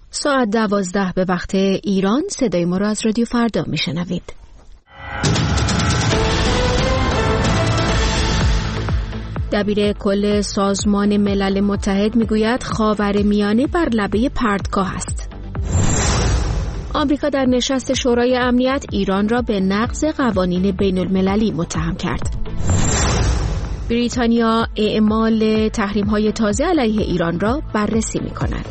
ساعت 12 به وقت ایران صدای ما را از رادیو فردا میشنوید. دبیر کل سازمان ملل متحد میگوید خاورمیانه بر لبه پرتگاه است. آمریکا در نشست شورای امنیت ایران را به نقض قوانین بین المللی متهم کرد. بریتانیا اعمال تحریم‌های تازه علیه ایران را بررسی می‌کند.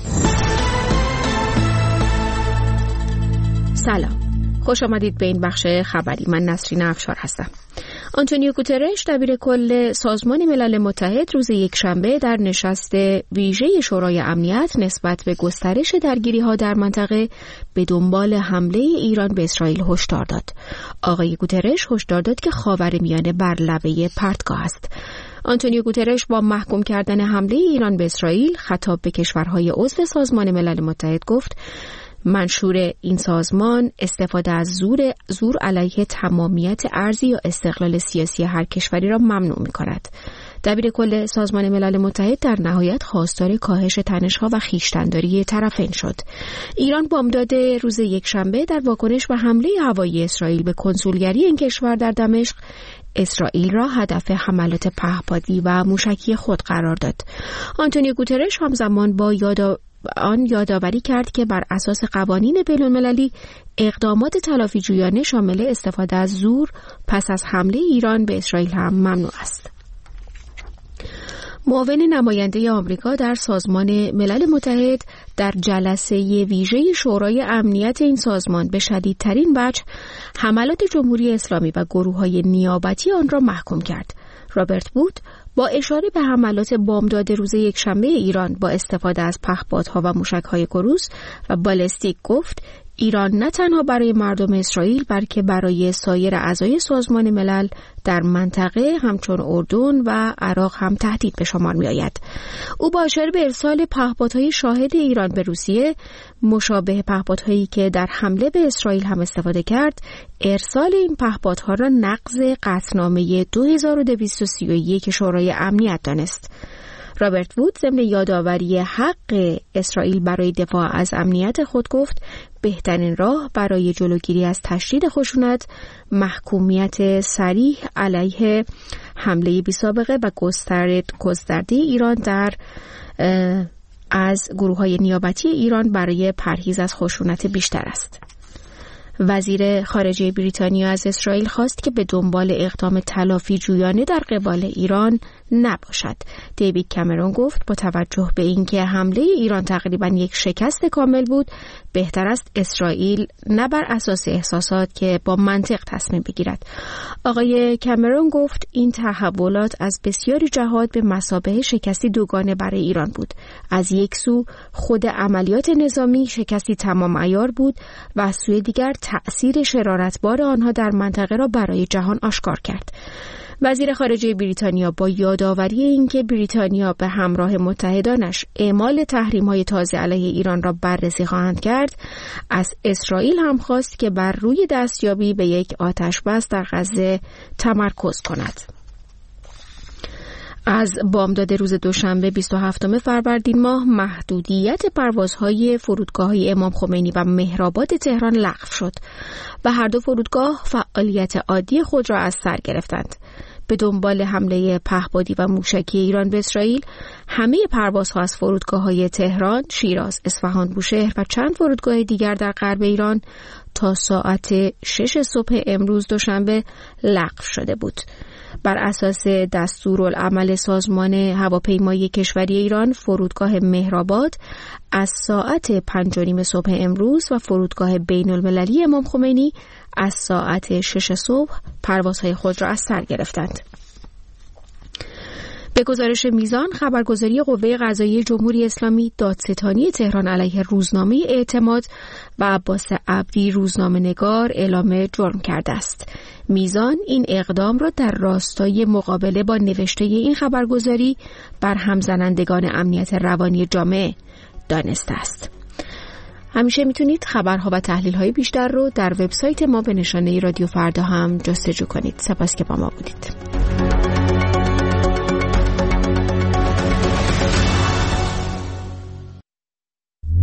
سلام، خوش آمدید به این بخش خبری. من نسرین افشار هستم. آنتونیو گوترش دبیر کل سازمان ملل متحد روز یکشنبه در نشست ویژه شورای امنیت نسبت به گسترش درگیری‌ها در منطقه به دنبال حمله ایران به اسرائیل هشدار داد. آقای گوترش هشدار داد که خاورمیانه بر لبه پرتگاه است. آنتونیو گوترش با محکوم کردن حمله ایران به اسرائیل خطاب به کشورهای عضو سازمان ملل متحد گفت منشور این سازمان استفاده از زور علیه تمامیت ارضی یا استقلال سیاسی هر کشوری را ممنوع می‌کند. دبیر کل سازمان ملل متحد در نهایت خواستار کاهش تنش‌ها و خویشتن‌داری طرفین شد. ایران بامداد روز یکشنبه در واکنش به حمله هوایی اسرائیل به کنسولگری این کشور در دمشق اسرائیل را هدف حملات پهپادی و موشکی خود قرار داد. آنتونیو گوترش همزمان با یادآوری کرد که بر اساس قوانین بین‌المللی اقدامات تلافی‌جویانه شامل استفاده از زور پس از حمله ایران به اسرائیل هم ممنوع است. معاون نماینده آمریکا در سازمان ملل متحد در جلسه ویژه شورای امنیت این سازمان به شدیدترین وجه حملات جمهوری اسلامی و گروه‌های نیابتی آن را محکوم کرد. رابرت وود با اشاره به حملات بامداد روز یکشنبه ایران با استفاده از پهپادها و موشک‌های کروز و بالستیک گفت ایران نه تنها برای مردم اسرائیل بلکه برای سایر اعضای سازمان ملل در منطقه همچون اردن و عراق هم تهدید به شمار می‌آید. او با اشاره به ارسال پهپادهای شاهد ایران به روسیه مشابه پهپادهایی که در حمله به اسرائیل هم استفاده کرد، ارسال این پهپادها را نقض قطعنامه 2231 شورای امنیت دانست. رابرت وود ضمن یادآوری حق اسرائیل برای دفاع از امنیت خود گفت بهترین راه برای جلوگیری از تشدید خشونت محکومیت صریح علیه حمله بی‌سابقه و گسترده ایران از گروه‌های نیابتی ایران برای پرهیز از خشونت بیشتر است. وزیر خارجه بریتانیا از اسرائیل خواست که به دنبال اقدام تلافی جویانه در قبال ایران نباشد. دیوید کامرون گفت با توجه به اینکه حمله ایران تقریباً یک شکست کامل بود، بهتر است اسرائیل نه بر اساس احساسات که با منطق تصمیم بگیرد. آقای کامرون گفت این تحولات از بسیاری جهات به مثابه شکستی دوگانه برای ایران بود. از یک سو خود عملیات نظامی شکستی تمام عیار بود و از سوی دیگر تأثیر شرارتبار آنها در منطقه را برای جهان آشکار کرد. وزیر خارجه بریتانیا با یادآوری اینکه بریتانیا به همراه متحدانش اعمال تحریم‌های تازه علیه ایران را بررسی خواهند کرد، از اسرائیل هم خواست که بر روی دستیابی به یک آتش‌بس در غزه تمرکز کند. از بامداد روز دوشنبه 27 فروردین ماه محدودیت پروازهای فرودگاه‌های امام خمینی و مهرآباد تهران لغو شد و هر دو فرودگاه فعالیت عادی خود را از سر گرفتند. به دنبال حمله پهپادی و موشکی ایران به اسرائیل، همه پروازها از فرودگاه‌های تهران، شیراز، اصفهان، بوشهر و چند فرودگاه دیگر در غرب ایران تا ساعت 6 صبح امروز دوشنبه لغو شده بود. بر اساس دستورالعمل سازمان هواپیمایی کشوری ایران، فرودگاه مهرآباد از ساعت 5:30 صبح امروز و فرودگاه بین‌المللی امام خمینی از ساعت 6 صبح پروازهای خود را از سر گرفتند. به گزارش میزان، خبرگزاری قوه قضاییه جمهوری اسلامی دادستانی تهران علیه روزنامه اعتماد و عباس عبدی روزنامه‌نگار اعلام جرم کرده است. میزان این اقدام را در راستای مقابله با نوشته این خبرگزاری بر همزنندگان امنیت روانی جامعه دانسته است. همیشه میتونید خبرها و تحلیل‌های بیشتر رو در وبسایت ما به نشانه رادیو فردا هم جستجو کنید. سپاس که با ما بودید.